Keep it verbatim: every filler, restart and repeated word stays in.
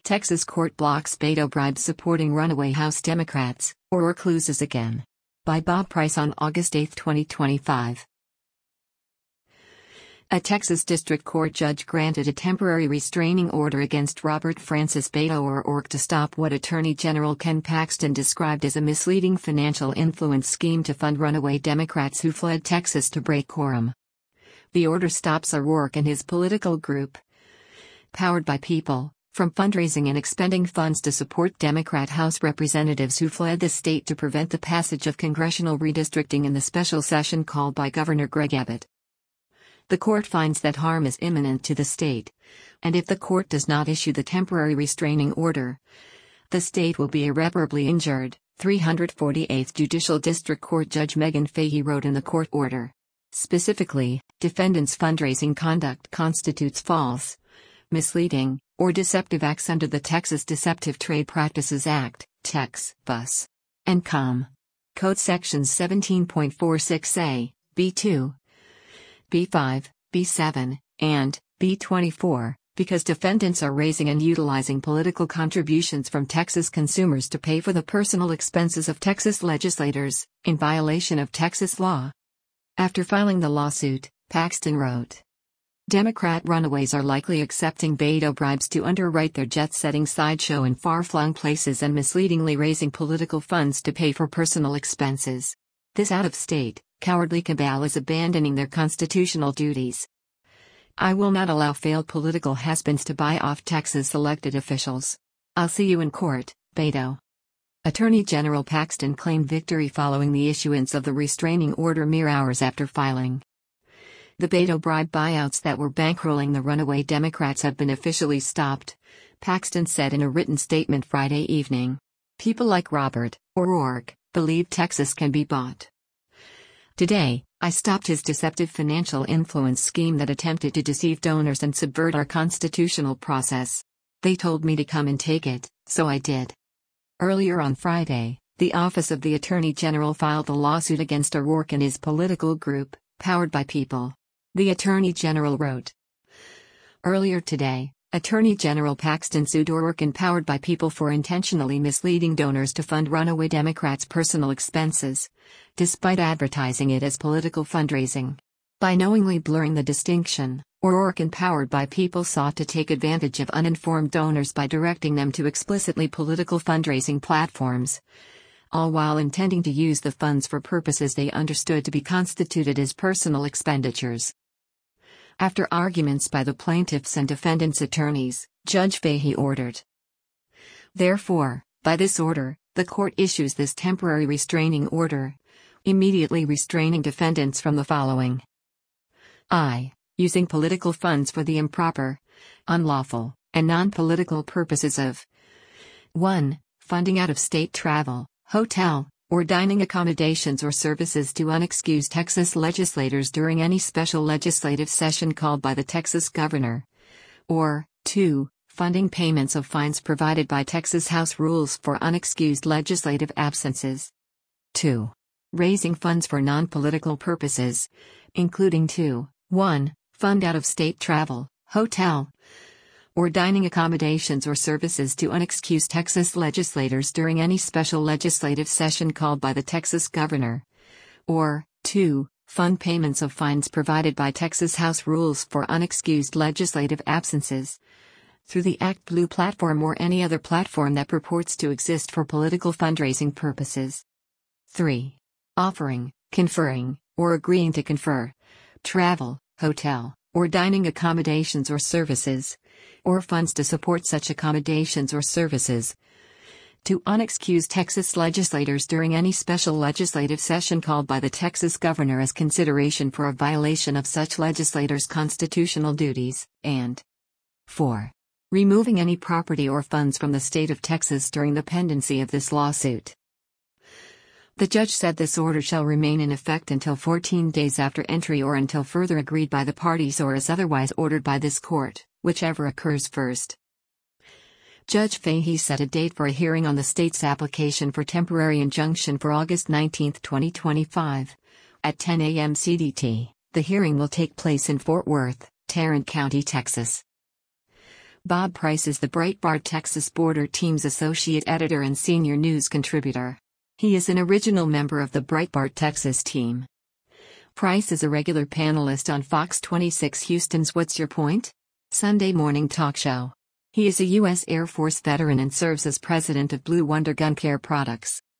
Texas court blocks Beto bribe supporting runaway House Democrats, O'Rourke loses again. By Bob Price on August eighth, twenty twenty-five. A Texas district court judge granted a temporary restraining order against Robert Francis Beto O'Rourke to stop what Attorney General Ken Paxton described as a misleading financial influence scheme to fund runaway Democrats who fled Texas to break quorum. The order stops O'Rourke and his political group, Powered by People, from fundraising and expending funds to support Democrat House representatives who fled the state to prevent the passage of congressional redistricting in the special session called by Governor Greg Abbott. The court finds that harm is imminent to the state, and if the court does not issue the temporary restraining order, the state will be irreparably injured, three hundred forty-eighth Judicial District Court Judge Megan Fahey wrote in the court order. Specifically, defendants' fundraising conduct constitutes false, misleading, or deceptive acts under the Texas Deceptive Trade Practices Act, Tex. Bus. and Com. Code Sections seventeen point four six A, B two, B five, B seven, and B twenty-four, because defendants are raising and utilizing political contributions from Texas consumers to pay for the personal expenses of Texas legislators, in violation of Texas law. After filing the lawsuit, Paxton wrote, Democrat runaways are likely accepting Beto bribes to underwrite their jet-setting sideshow in far-flung places and misleadingly raising political funds to pay for personal expenses. This out-of-state, cowardly cabal is abandoning their constitutional duties. I will not allow failed political has-beens to buy off Texas elected officials. I'll see you in court, Beto. Attorney General Paxton claimed victory following the issuance of the restraining order mere hours after filing. The Beto bribe buyouts that were bankrolling the runaway Democrats have been officially stopped, Paxton said in a written statement Friday evening. People like Robert O'Rourke believe Texas can be bought. Today, I stopped his deceptive financial influence scheme that attempted to deceive donors and subvert our constitutional process. They told me to come and take it, so I did. Earlier on Friday, the Office of the Attorney General filed a lawsuit against O'Rourke and his political group, Powered by People. The Attorney General wrote. Earlier today, Attorney General Paxton sued O'Rourke and Powered by People for intentionally misleading donors to fund runaway Democrats' personal expenses, despite advertising it as political fundraising. By knowingly blurring the distinction, O'Rourke and Powered by People sought to take advantage of uninformed donors by directing them to explicitly political fundraising platforms, all while intending to use the funds for purposes they understood to be constituted as personal expenditures. After arguments by the plaintiffs' and defendants' attorneys, Judge Fahey ordered. Therefore, by this order, the court issues this temporary restraining order, immediately restraining defendants from the following. I. Using political funds for the improper, unlawful, and non-political purposes of one. Funding out-of-state travel, hotel, or dining accommodations or services to unexcused Texas legislators during any special legislative session called by the Texas governor. Or, two. Funding payments of fines provided by Texas House rules for unexcused legislative absences. two. Raising funds for non-political purposes, including two. one. Fund out-of-state travel, hotel, or dining accommodations or services to unexcused Texas legislators during any special legislative session called by the Texas governor. Or, two. Fund payments of fines provided by Texas House rules for unexcused legislative absences, through the Act Blue platform or any other platform that purports to exist for political fundraising purposes. three. Offering, conferring, or agreeing to confer, travel, hotel, or dining accommodations or services, or funds to support such accommodations or services, to unexcused Texas legislators during any special legislative session called by the Texas governor as consideration for a violation of such legislators' constitutional duties, and four. Removing any property or funds from the state of Texas during the pendency of this lawsuit. The judge said this order shall remain in effect until fourteen days after entry or until further agreed by the parties or as otherwise ordered by this court, whichever occurs first. Judge Fahey set a date for a hearing on the state's application for temporary injunction for August nineteenth, twenty twenty-five. At ten a m C D T, the hearing will take place in Fort Worth, Tarrant County, Texas. Bob Price is the Breitbart Texas Border Team's associate editor and senior news contributor. He is an original member of the Breitbart Texas team. Price is a regular panelist on Fox twenty-six Houston's What's Your Point? Sunday morning talk show. He is a U S Air Force veteran and serves as president of Blue Wonder Gun Care Products.